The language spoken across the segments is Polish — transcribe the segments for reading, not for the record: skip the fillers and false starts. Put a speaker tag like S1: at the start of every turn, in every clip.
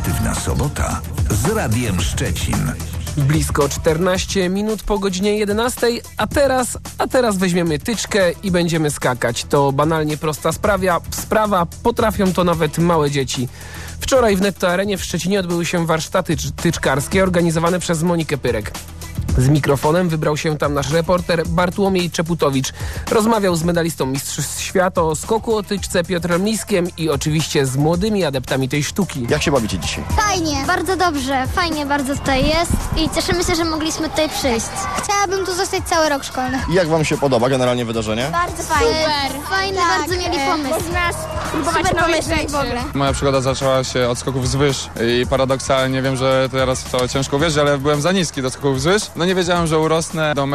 S1: Aktywna sobota z Radiem Szczecin.
S2: Blisko 14 minut po godzinie 11, a teraz weźmiemy tyczkę i będziemy skakać. To banalnie prosta sprawa, potrafią to nawet małe dzieci. Wczoraj w Netto Arenie w Szczecinie odbyły się warsztaty tyczkarskie organizowane przez Monikę Pyrek. Z mikrofonem wybrał się tam nasz reporter Bartłomiej Czeputowicz. Rozmawiał z medalistą Mistrzostw Świata o skoku o tyczce Piotrem Liskiem i oczywiście z młodymi adeptami tej sztuki.
S3: Jak się bawicie dzisiaj?
S4: Fajnie, bardzo dobrze, fajnie bardzo tutaj jest i cieszymy się, że mogliśmy tutaj przyjść. Chciałabym tu zostać cały rok szkolny.
S3: I jak wam się podoba generalnie wydarzenie?
S4: Bardzo fajnie. Super, fajny, tak, bardzo mieli pomysł.
S5: Można spróbować nowych rzeczy.
S4: W ogóle.
S6: Moja przygoda zaczęła się od skoków wzwyż i paradoksalnie wiem, że teraz w to ciężko uwierzyć, ale byłem za niski do skoków wzwyż. No nie wiedziałem, że urosnę do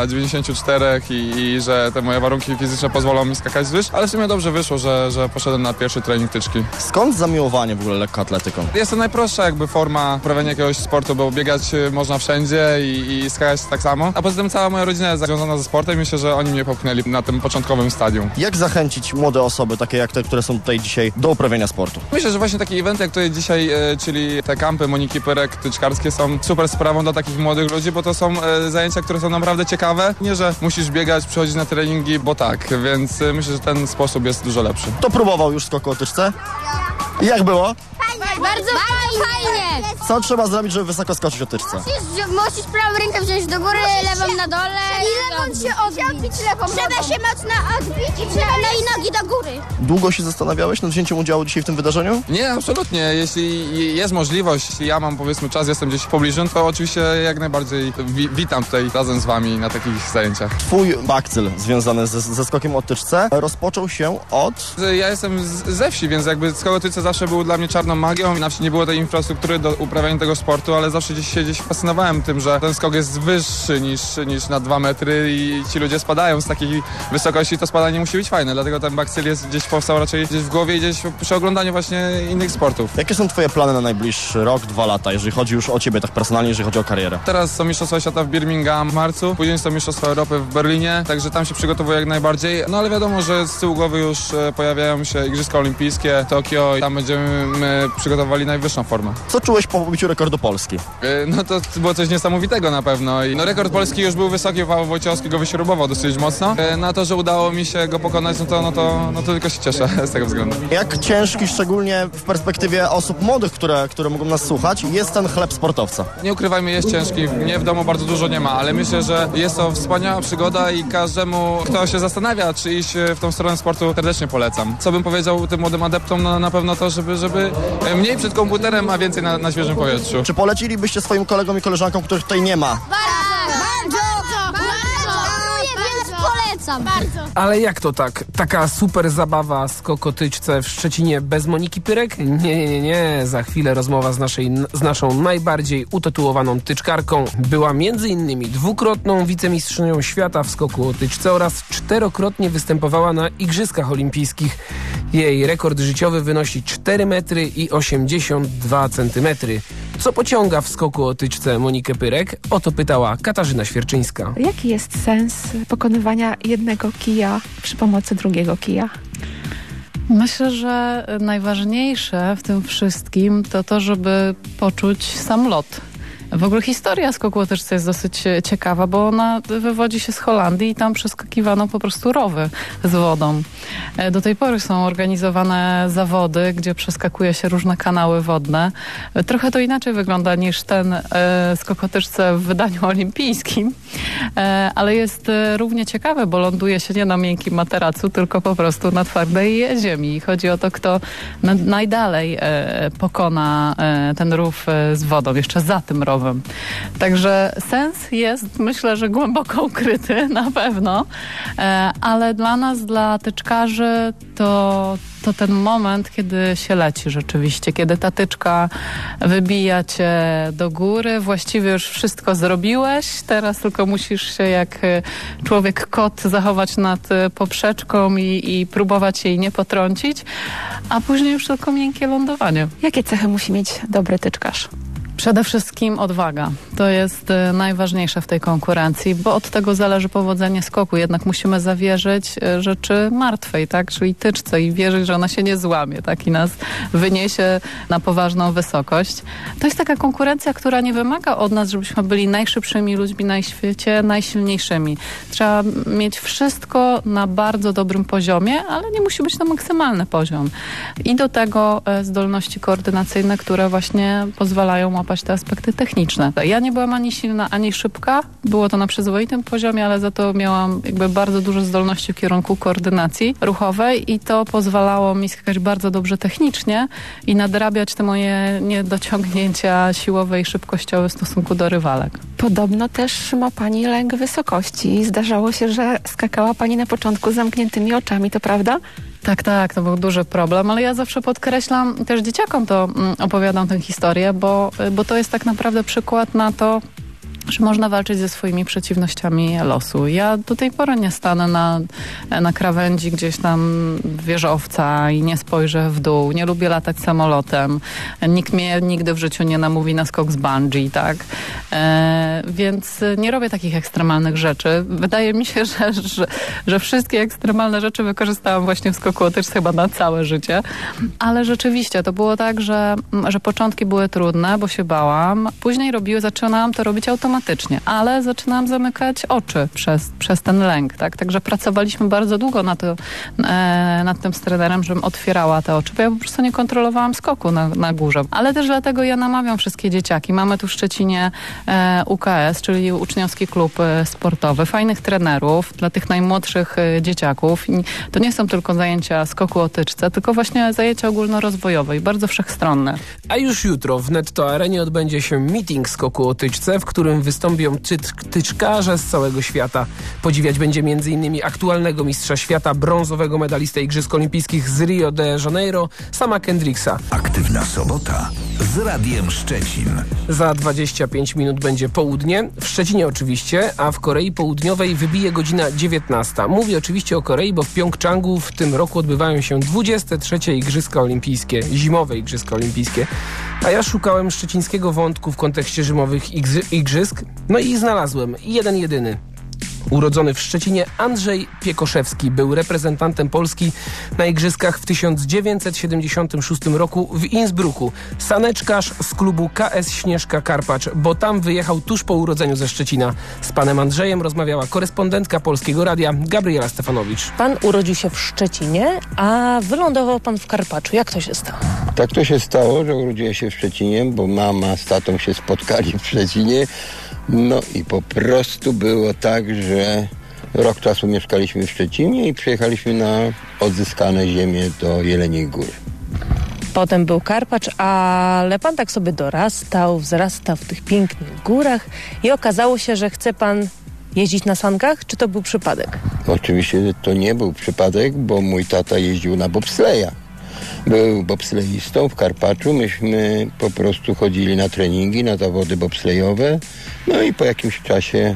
S6: 1,94 m i że te moje warunki fizyczne pozwolą mi skakać wzwyż, ale w sumie dobrze wyszło, że poszedłem na pierwszy trening tyczki.
S3: Skąd zamiłowanie w ogóle lekkoatletyką?
S6: Jest to najprostsza jakby forma uprawiania jakiegoś sportu, bo biegać można wszędzie i skakać tak samo. A poza tym cała moja rodzina jest związana ze sportem i myślę, że oni mnie popchnęli na tym początkowym stadium.
S3: Jak zachęcić młode osoby, takie jak te, które są tutaj dzisiaj, do uprawiania sportu?
S6: Myślę, że właśnie takie eventy jak tutaj dzisiaj, czyli te kampy Moniki Pyrek tyczkarskie są super sprawą dla takich młodych ludzi, bo to są zajęcia, które są naprawdę ciekawe. Nie, że musisz biegać, przychodzić na treningi, bo tak, więc myślę, że ten sposób jest dużo lepszy.
S3: Kto próbował już skoku o tyczce? I jak było?
S4: Bardzo fajnie.
S3: Co trzeba zrobić, żeby wysoko skoczyć o tyczce?
S4: Musisz prawą rękę wziąć do góry, lewą na dole. I lewą się odbić lewą. Trzeba się mocno odbić i i nogi do góry.
S3: Długo się zastanawiałeś nad wzięciem udziału dzisiaj w tym wydarzeniu?
S6: Nie, absolutnie. Jeśli jest możliwość, jeśli ja mam powiedzmy czas, jestem gdzieś w pobliżu, to oczywiście jak najbardziej witam tutaj razem z wami na takich zajęciach.
S3: Twój bakcyl związany ze skokiem o tyczce rozpoczął się od...
S6: Ja jestem ze wsi, więc jakby skok o tyczce zawsze był dla mnie czarną magią. Na wsi nie było tej infrastruktury do uprawiania tego sportu, ale zawsze gdzieś fascynowałem tym, że ten skok jest wyższy niż na 2 metry i ci ludzie spadają z takiej wysokości, to spadanie musi być fajne, dlatego ten bakcyl jest gdzieś powstał raczej gdzieś w głowie i gdzieś przy oglądaniu właśnie innych sportów.
S3: Jakie są twoje plany na najbliższy rok, 2 lata, jeżeli chodzi już o ciebie tak personalnie, jeżeli chodzi o karierę?
S6: Teraz są Mistrzostwa Świata w Birmingham w marcu, później są Mistrzostwa Europy w Berlinie, także tam się przygotowuję jak najbardziej, no ale wiadomo, że z tyłu głowy już pojawiają się Igrzyska Olimpijskie, Tokio i tam będziemy przygotowali najwyższą formę.
S3: Co czułeś po pobiciu rekordu Polski?
S6: No to było coś niesamowitego na pewno. No rekord Polski już był wysoki, Paweł Wojciechowski go wyśrubował dosyć mocno. Na to, że udało mi się go pokonać, no to tylko się cieszę z tego względu.
S3: Jak ciężki, szczególnie w perspektywie osób młodych, które mogą nas słuchać, jest ten chleb sportowca?
S6: Nie ukrywajmy, jest ciężki. Mnie w domu bardzo dużo nie ma, ale myślę, że jest to wspaniała przygoda i każdemu, kto się zastanawia, czy iść w tą stronę sportu, serdecznie polecam. Co bym powiedział tym młodym adeptom? No na pewno to, żeby mniej przed komputerem, a więcej na świeżym powietrzu.
S3: Czy polecilibyście swoim kolegom i koleżankom, których tutaj nie ma?
S4: Bardzo.
S2: Ale jak to tak? Taka super zabawa skok o tyczce w Szczecinie bez Moniki Pyrek? Nie. Za chwilę rozmowa z naszą najbardziej utytułowaną tyczkarką. Była m.in. dwukrotną wicemistrzynią świata w skoku o tyczce oraz 4-krotnie występowała na Igrzyskach Olimpijskich. Jej rekord życiowy wynosi 4 metry i 82 centymetry. Co pociąga w skoku o tyczce Monikę Pyrek? O to pytała Katarzyna Świerczyńska.
S5: Jaki jest sens pokonywania jednego kija przy pomocy drugiego kija?
S7: Myślę, że najważniejsze w tym wszystkim to to, żeby poczuć sam lot. W ogóle historia skoku o tyczce jest dosyć ciekawa, bo ona wywodzi się z Holandii i tam przeskakiwano po prostu rowy z wodą. Do tej pory są organizowane zawody, gdzie przeskakuje się różne kanały wodne. Trochę to inaczej wygląda niż ten skok o tyczce w wydaniu olimpijskim, ale jest równie ciekawe, bo ląduje się nie na miękkim materacu, tylko po prostu na twardej ziemi. I chodzi o to, kto najdalej pokona ten rów z wodą, jeszcze za tym rowem. Także sens jest, myślę, że głęboko ukryty na pewno, ale dla nas, dla tyczkarzy to ten moment, kiedy się leci rzeczywiście, kiedy ta tyczka wybija cię do góry, właściwie już wszystko zrobiłeś, teraz tylko musisz się jak człowiek kot zachować nad poprzeczką i próbować jej nie potrącić, a później już tylko miękkie lądowanie.
S5: Jakie cechy musi mieć dobry tyczkarz?
S7: Przede wszystkim odwaga. To jest najważniejsze w tej konkurencji, bo od tego zależy powodzenie skoku. Jednak musimy zawierzyć rzeczy martwej, tak? Czyli tyczce i wierzyć, że ona się nie złamie, tak? I nas wyniesie na poważną wysokość. To jest taka konkurencja, która nie wymaga od nas, żebyśmy byli najszybszymi ludźmi na świecie, najsilniejszymi. Trzeba mieć wszystko na bardzo dobrym poziomie, ale nie musi być to maksymalny poziom. I do tego zdolności koordynacyjne, które właśnie pozwalają łapać te aspekty techniczne. Ja nie byłam ani silna, ani szybka. Było to na przyzwoitym poziomie, ale za to miałam jakby bardzo dużo zdolności w kierunku koordynacji ruchowej i to pozwalało mi skakać bardzo dobrze technicznie i nadrabiać te moje niedociągnięcia siłowe i szybkościowe w stosunku do rywalek.
S5: Podobno też ma pani lęk wysokości. Zdarzało się, że skakała pani na początku z zamkniętymi oczami, to prawda?
S7: Tak, to był duży problem, ale ja zawsze podkreślam, też dzieciakom to opowiadam tę historię, bo to jest tak naprawdę przykład na to, że można walczyć ze swoimi przeciwnościami losu. Ja do tej pory nie stanę na krawędzi gdzieś tam wieżowca i nie spojrzę w dół. Nie lubię latać samolotem. Nikt mnie nigdy w życiu nie namówi na skok z bungee, tak? Więc nie robię takich ekstremalnych rzeczy. Wydaje mi się, że wszystkie ekstremalne rzeczy wykorzystałam właśnie w skoku o tyczce chyba na całe życie. Ale rzeczywiście to było tak, że początki były trudne, bo się bałam. Później zaczynałam to robić automatycznie, ale zaczynałam zamykać oczy przez ten lęk, tak? Także pracowaliśmy bardzo długo nad tym z trenerem, żebym otwierała te oczy, bo ja po prostu nie kontrolowałam skoku na górze. Ale też dlatego ja namawiam wszystkie dzieciaki. Mamy tu w Szczecinie UKS, czyli Uczniowski Klub Sportowy, fajnych trenerów dla tych najmłodszych dzieciaków. I to nie są tylko zajęcia skoku o tyczce, tylko właśnie zajęcia ogólnorozwojowe i bardzo wszechstronne.
S2: A już jutro w Netto Arenie odbędzie się meeting skoku o tyczce, w którym wystąpią tyczkarze z całego świata. Podziwiać będzie m.in. aktualnego mistrza świata, brązowego medalistę Igrzysk Olimpijskich z Rio de Janeiro, Sama Kendricksa.
S1: Aktywna sobota z Radiem Szczecin.
S2: Za 25 minut będzie południe, w Szczecinie oczywiście, a w Korei Południowej wybije godzina 19. Mówię oczywiście o Korei, bo w Pjongczangu w tym roku odbywają się 23. Igrzyska Olimpijskie, zimowe Igrzyska Olimpijskie. A ja szukałem szczecińskiego wątku w kontekście zimowych igrzysk, no i znalazłem jeden jedyny. Urodzony w Szczecinie Andrzej Piekoszewski był reprezentantem Polski na igrzyskach w 1976 roku w Innsbrucku. Saneczkarz z klubu KS Śnieżka Karpacz, bo tam wyjechał tuż po urodzeniu ze Szczecina. Z panem Andrzejem rozmawiała korespondentka Polskiego Radia Gabriela Stefanowicz.
S8: Pan urodził się w Szczecinie, a wylądował pan w Karpaczu. Jak to się stało?
S9: Tak to się stało, że urodziłem się w Szczecinie, bo mama z tatą się spotkali w Szczecinie. No i po prostu było tak, że rok czasu mieszkaliśmy w Szczecinie i przyjechaliśmy na odzyskane ziemię do Jeleniej Góry.
S8: Potem był Karpacz, ale pan tak sobie wzrastał w tych pięknych górach i okazało się, że chce pan jeździć na sankach? Czy to był przypadek?
S9: Oczywiście to nie był przypadek, bo mój tata jeździł na bobsleja. Był bobsleistą w Karpaczu. Myśmy po prostu chodzili na treningi, na zawody bobslejowe. No i po jakimś czasie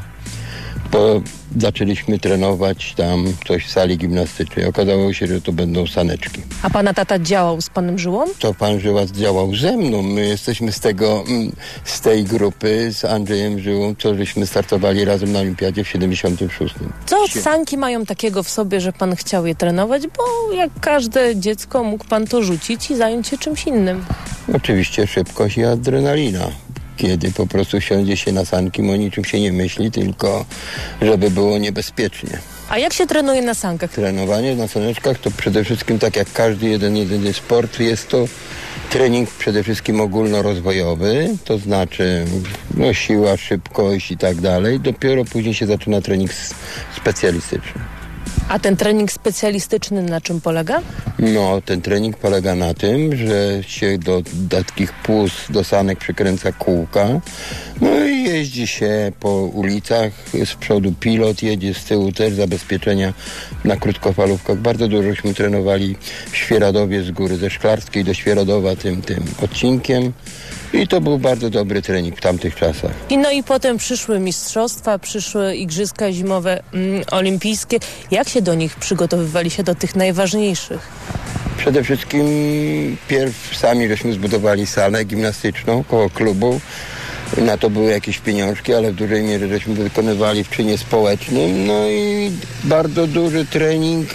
S9: zaczęliśmy trenować tam coś w sali gimnastycznej. Okazało się, że to będą saneczki.
S8: A pana tata działał z panem Żyłą?
S9: To pan Żyła działał ze mną. My jesteśmy z tej grupy z Andrzejem Żyłą, co żeśmy startowali razem na olimpiadzie w 76.
S8: Co sanki mają takiego w sobie, że pan chciał je trenować? Bo jak każde dziecko mógł pan to rzucić i zająć się czymś innym.
S9: Oczywiście szybkość i adrenalina. Kiedy po prostu wsiądzie się na sanki, o niczym się nie myśli, tylko żeby było niebezpiecznie.
S8: A jak się trenuje na sankach?
S9: Trenowanie na saneczkach to przede wszystkim, tak jak każdy jedyny sport, jest to trening przede wszystkim ogólnorozwojowy, to znaczy siła, szybkość i tak dalej. Dopiero później się zaczyna trening specjalistyczny.
S8: A ten trening specjalistyczny na czym polega?
S9: No, ten trening polega na tym, że się do takich płuz, do sanek przykręca kółka, no i jeździ się po ulicach, z przodu pilot jedzie, z tyłu też zabezpieczenia na krótkofalówkach. Bardzo dużośmy trenowali w Świeradowie z góry, ze Szklarskiej do Świeradowa tym odcinkiem. I to był bardzo dobry trening w tamtych czasach.
S8: No i potem przyszły mistrzostwa, przyszły igrzyska zimowe olimpijskie. Jak się do nich przygotowywali się, do tych najważniejszych?
S9: Przede wszystkim pierw sami żeśmy zbudowali salę gimnastyczną koło klubu. Na to były jakieś pieniążki, ale w dużej mierze żeśmy wykonywali w czynie społecznym. No i bardzo duży trening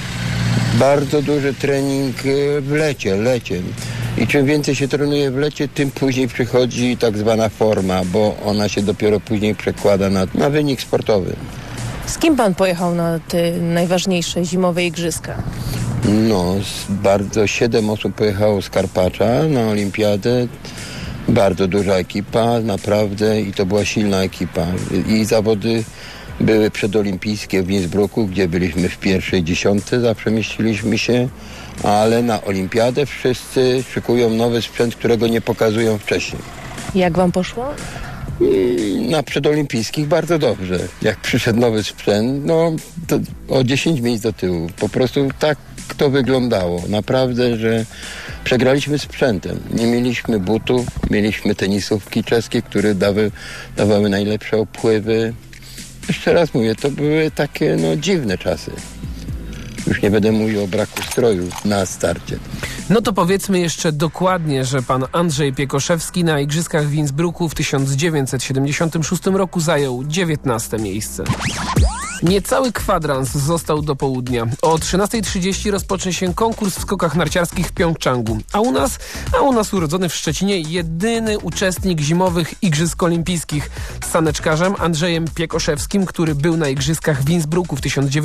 S9: w lecie. I czym więcej się trenuje w lecie, tym później przychodzi tak zwana forma, bo ona się dopiero później przekłada na wynik sportowy.
S8: Z kim pan pojechał na te najważniejsze zimowe igrzyska?
S9: No, 7 osób pojechało z Karpacza na olimpiadę. Bardzo duża ekipa, naprawdę, i to była silna ekipa. I zawody były przedolimpijskie w Innsbrucku, gdzie byliśmy w pierwszej dziesiątce, zawsze mieściliśmy się, ale na olimpiadę wszyscy szykują nowy sprzęt, którego nie pokazują wcześniej.
S8: Jak wam poszło?
S9: Na przedolimpijskich bardzo dobrze. Jak przyszedł nowy sprzęt, no to o 10 miejsc do tyłu. Po prostu tak to wyglądało. Naprawdę, że przegraliśmy sprzętem. Nie mieliśmy butów, mieliśmy tenisówki czeskie, które dawały najlepsze opływy. Jeszcze raz mówię, to były takie dziwne czasy. Już nie będę mówił o braku stroju na starcie.
S2: No to powiedzmy jeszcze dokładnie, że pan Andrzej Piekoszewski na Igrzyskach w Innsbrucku w 1976 roku zajął 19. miejsce. Niecały kwadrans został do południa. O 13:30 rozpocznie się konkurs w skokach narciarskich w Pjongczangu. A u nas urodzony w Szczecinie jedyny uczestnik zimowych Igrzysk Olimpijskich. Z saneczkarzem Andrzejem Piekoszewskim, który był na Igrzyskach w Innsbrucku w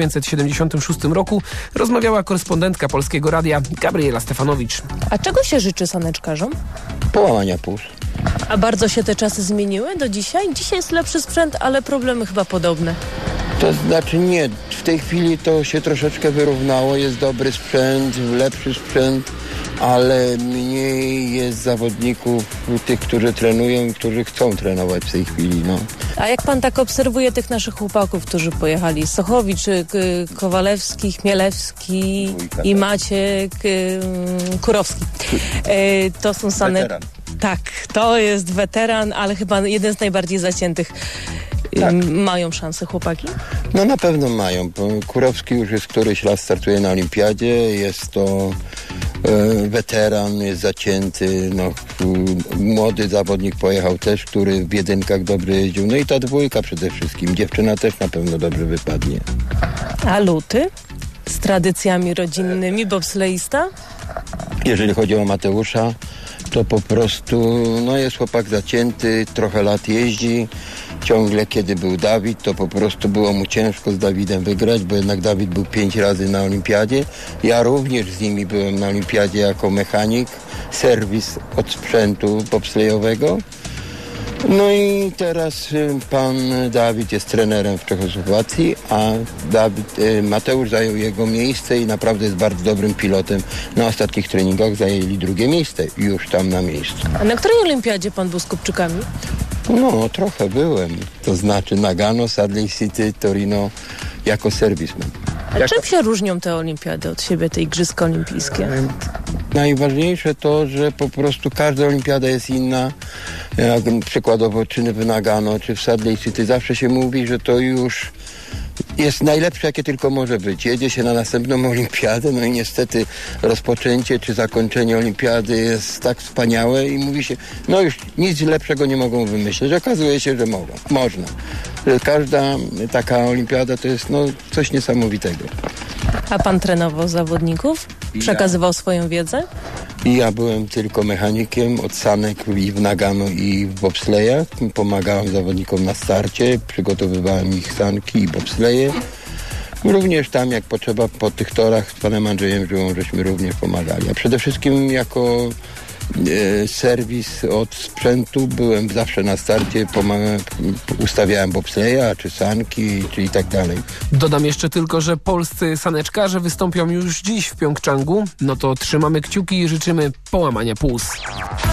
S2: 1976 roku, rozmawiała korespondentka Polskiego Radia Gabriela Stefanowicz.
S8: A czego się życzy saneczkarzom?
S9: Połamania płuc.
S8: A bardzo się te czasy zmieniły do dzisiaj? Dzisiaj jest lepszy sprzęt, ale problemy chyba podobne.
S9: To znaczy nie, w tej chwili to się troszeczkę wyrównało, jest dobry sprzęt, lepszy sprzęt, ale mniej jest zawodników, tych, którzy trenują i którzy chcą trenować w tej chwili, no.
S8: A jak pan tak obserwuje tych naszych chłopaków, którzy pojechali, Sochowicz, Kowalewski, Chmielewski i Maciek, Kurowski, to są
S9: Weteran.
S8: Tak, to jest weteran, ale chyba jeden z najbardziej zaciętych. Tak. Mają szansę chłopaki?
S9: No na pewno mają. Kurowski już jest któryś raz startuje na olimpiadzie, jest to weteran, jest zacięty, młody zawodnik pojechał też, który w jedynkach dobrze jeździł. No i ta dwójka przede wszystkim. Dziewczyna też na pewno dobrze wypadnie.
S8: A Luty? Z tradycjami rodzinnymi, bobsleista?
S9: Jeżeli chodzi o Mateusza, to po prostu jest chłopak zacięty, trochę lat jeździ. Ciągle kiedy był Dawid, to po prostu było mu ciężko z Dawidem wygrać, bo jednak Dawid był 5 razy na olimpiadzie. Ja również z nimi byłem na olimpiadzie jako mechanik, serwis od sprzętu bobslejowego. No i teraz pan Dawid jest trenerem w Czechosłowacji, a Mateusz zajął jego miejsce i naprawdę jest bardzo dobrym pilotem. Na ostatnich treningach zajęli 2. miejsce już tam na miejscu.
S8: A na której olimpiadzie pan był z Kupczykami?
S9: No, trochę byłem. To znaczy Nagano, Salt Lake City, Torino jako serwisman.
S8: A czym się różnią te olimpiady od siebie, te Igrzyska Olimpijskie?
S9: Najważniejsze to, że po prostu każda olimpiada jest inna. Jak przykładowo czy w Nagano, czy w Salt Lake City zawsze się mówi, że to już jest najlepsze, jakie tylko może być. Jedzie się na następną olimpiadę, no i niestety rozpoczęcie czy zakończenie olimpiady jest tak wspaniałe i mówi się, no już nic lepszego nie mogą wymyślić. Okazuje się, że można. Każda taka olimpiada to jest coś niesamowitego.
S8: A pan trenował zawodników? Przekazywał swoją wiedzę?
S9: I ja byłem tylko mechanikiem od sanek i w Nagano i w bobslejach. Pomagałem zawodnikom na starcie, przygotowywałem ich sanki i bobsleje. Również tam jak potrzeba po tych torach z panem Andrzejem Żyłą żeśmy również pomagali. A przede wszystkim jako serwis od sprzętu byłem zawsze na starcie, ustawiałem bobsleja, czy sanki, czy i tak dalej.
S2: Dodam jeszcze tylko, że polscy saneczkarze wystąpią już dziś w Pjongczangu. No to trzymamy kciuki i życzymy połamania płuc.